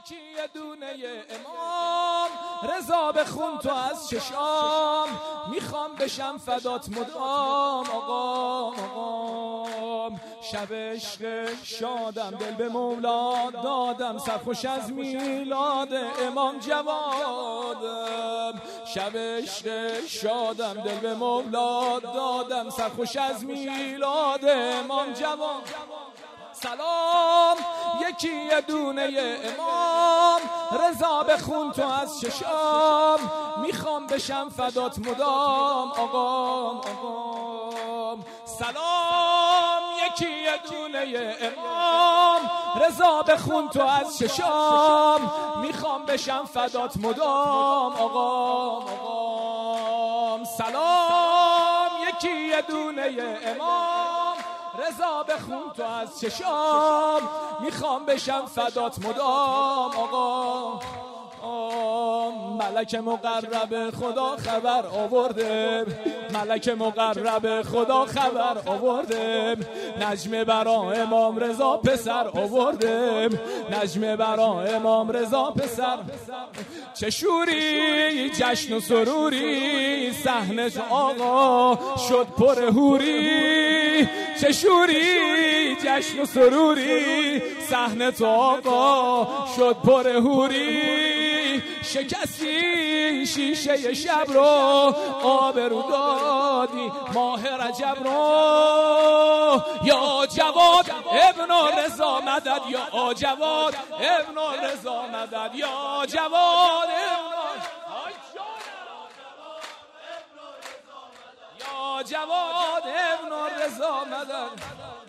یکی یه دونه امام رضا بخون تو از چشام، میخوام بشم فدات مدام آقام. شب عشق شادم دل به مولا دادم، سرخوش از میلاد امام جوادم. شب عشق شادم دل به مولا دادم، سرخوش از میلاد امام جواد. سلام یکی یه دونه امام رضا بخون تو از چشام، میخوام بشم فدات مدام آقام. سلام یکی یه دونه امام رضا بخون تو از چشام، میخوام بشم فدات مدام آقام. سلام یکی یه دونه امام رضا بخون تو از چشام، میخوام بشم فدات مدام آقا. ملک مقرب خدا خبر آورده، ملک مقرب خدا خبر آورده، نجمه برا امام رضا پسر آورده، نجمه برا امام رضا پسر. چه شوری جشن و سروری، صحنه آقا شد پر حوری. چه شوری جشن و سروری، صحنه آقا شد پر حوری. شکستی شیشه شب رو، آبرو دادی ماه رجب رو. یا جواد ابن رضا مدد، یا جواد ابن رضا مدد، یا جواد یا جواد ابن رضا مدد،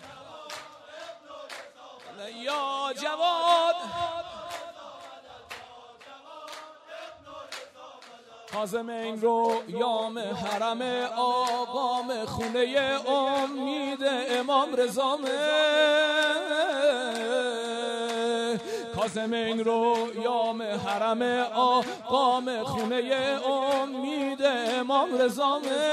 یا جواد. کاظمین رو یام حرم آقام، خونه امید امام رضامه. کاظمین رو یام حرم آقام، خونه امید امام رضامه.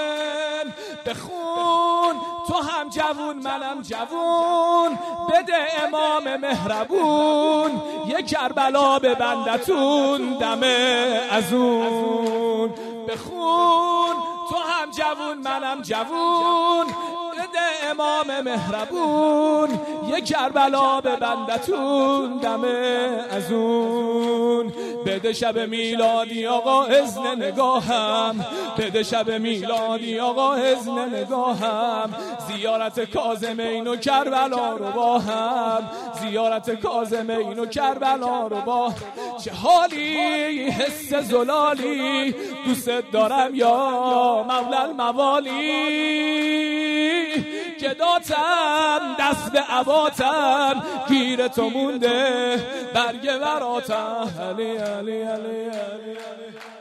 بخون تو هم جوون منم جوون، بده امام مهربون، یه کربلا به بندتون دمه ازون. بخون تو هم جوون منم جوون، بده امام مهربون، یه کربلا به بندتون دمه ازون. بده شب میلادی آقا اذن نگاهم، بده شب میلادی آقا اذن نگاهم. زیارت کاظمین و کربلا رو با هم، زیارت کاظمین و کربلا رو با. چه حالی حس زلالی، دوست دارم یا مولا الموالی. که داتم دست به عباتم، گیر تو مونده برگ وراتم. علی علی علی علی علی.